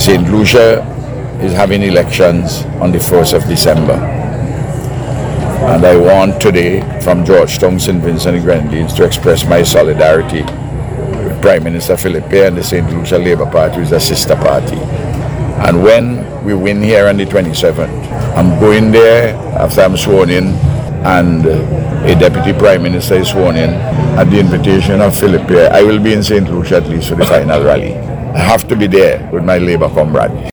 St. Lucia is having elections on the 1st of December. And I want today from Georgetown, St. Vincent and Grenadines to express my solidarity with Prime Minister Philippe and the St. Lucia Labour Party, which is a sister party. And when we win here on the 27th, I'm going there after I'm sworn in and a Deputy Prime Minister is sworn in at the invitation of Philippe. I will be in St. Lucia at least for the final rally. I have to be there with my Labour comrades.